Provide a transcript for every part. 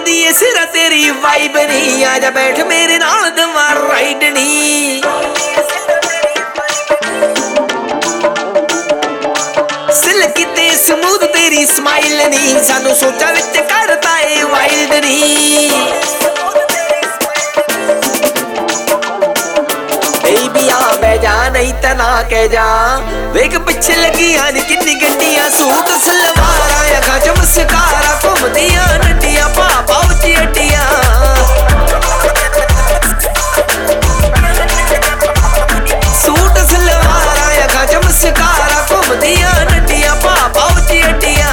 घूमदी ए सिरा तेरी वाइब नी आजा बैठ मेरे नाल दवा राइड नी सिल्की ते स्मूथ तेरी स्माइल नी सानू सोचा विच करता ए वाइल्ड नी जा नहीं तना कह जा वेग पिछे लगियां नी किन्नी गड्डियां सूट सलवारां अखां च मस्कारा घुमदियां नड्डियां पापा उच्ची अड्डियां सूट सलवारां अखां च मस्कारा घुमदियां नड्डियां पापा उच्ची अड्डियां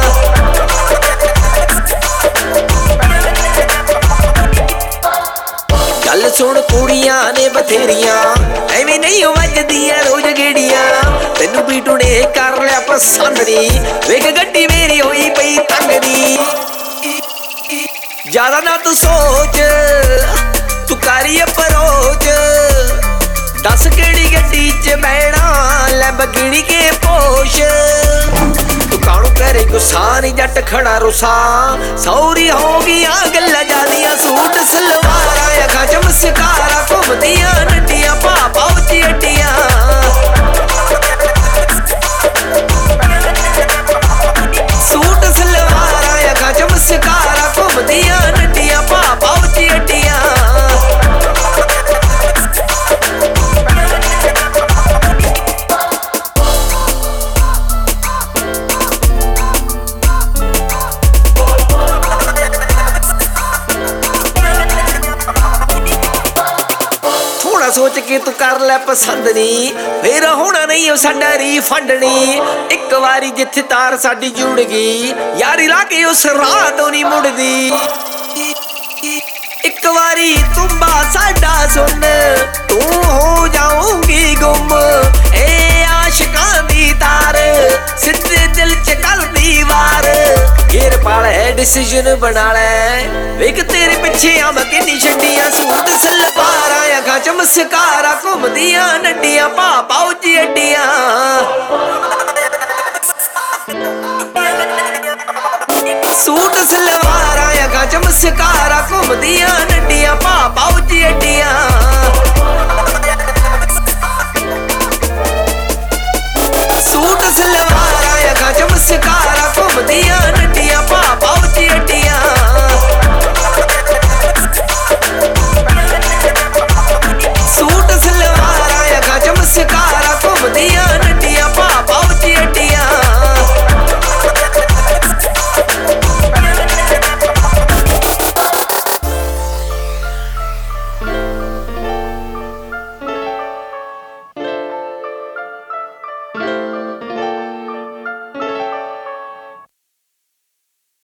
गल सुन कुड़ियां ने बथेरियां ਐਵੇਂ ਨਹੀਂ ਵੱਜਦੀਆਂ ਰੋਜ਼ ਗੇੜੀਆਂ ਤੈਨੂੰ ਬੀਟੂ ਨੇ ਕਰ ਲਿਆ ਪਸੰਦ ਨੀ ਵੇਖ ਗੱਡੀ ਮੇਰੀ ਹੋਈ ਪਈ ਤੰਗ ਨੀ ਜ਼ਿਆਦਾ ਨਾ ਤੂੰ ਸੋਚ ਤੂੰ ਕਰੀ ਅਪਰੋਚ ਦੱਸ ਕਿਹੜੀ ਗੱਡੀ 'ਚ ਬਹਿਣਾ ਲੈਂਬਰਗਿਨੀ ਕੇ ਪੋਸ਼ ਤੂੰ ਕਾਹਨੂੰ ਕਰੇ ਗੁੱਸਾ ਨੀ ਜੱਟ ਖੜਾ ਰੁੱਸਾ ਸੌਰੀ ਹੋ ਗਈਆਂ ਗੱਲਾਂ ਜਾਂਦੀਆਂ ਸੂਟ ਸਲਵਾਰਾਂ ਅੱਖਾਂ 'ਚ ਮਸਕਾਰਾ ਘੁੰਮਦੀਆਂ ਨੱਡੀਆਂ ਪਾਪਾ ਉੱਚੀ ਅੱਡੀਆਂ ਸੂਟ ਸਲਵਾਰਾਂ ਅੱਖਾਂ 'ਚ ਮਸਕਾਰਾ ਘੁੰਮਦੀਆਂ ਨੱਡੀਆਂ ਪਾਪਾ ਉੱਚੀ ਅੱਡੀਆਂ सोच के तू कर लै पसंद नी फिर होना नहीं साडा रीफंड नी एक बारी जिथे तार साडी जुड़ गई यारी ला के उस राह तो नहीं मुड़दी एक बारी तुम्बा साडा सुन तू हो जाऊंगी गुम ए आशिकां दी तार सिद्धे दिल च कल दी वार घेर पाल है डिसीजन बना लै वेख तेरे पिछे आम किन्नी छड्डियां सूट सलवारां अखां च मस्कारा घुमदियां नड्डियां पापा उच्ची अड्डियां सूट सलवारां अखां च मस्कारा घुमदियां नड्डियां पापा उच्ची अड्डियां सूट सलवारां अखां च मस्कारा घुमदियां